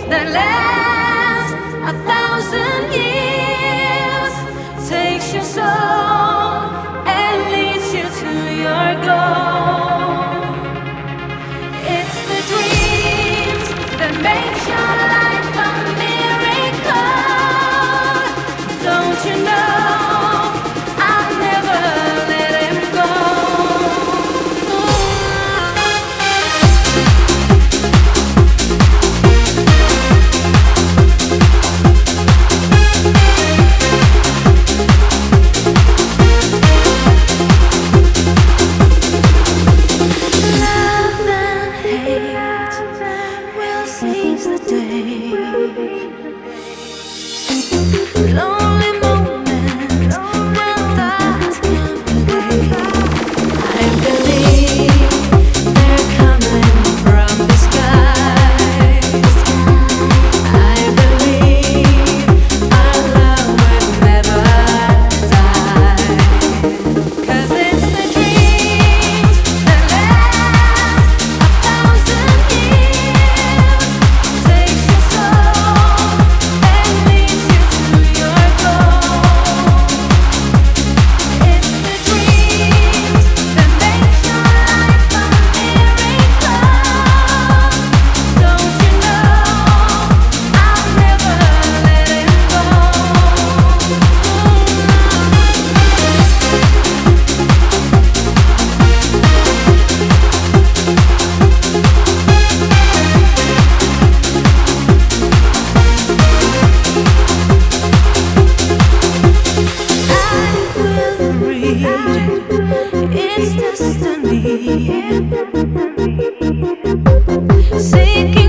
that lasts 1,000 years takes your soul and leads you to your goal. It's the dreams that make your life a miracle. Don't you know? I'll never let him go. Love and hate will seize the day. Lonely moments when thoughts can play. I believe they're coming from the sky. I believe our love will never die. 'Cause it's the dreams that last 1,000 years. Takes your soul and leads you to your goal. It's the dreams that make your life a miracle. Don't you know? I'll never let him go. I will read its destiny, seeking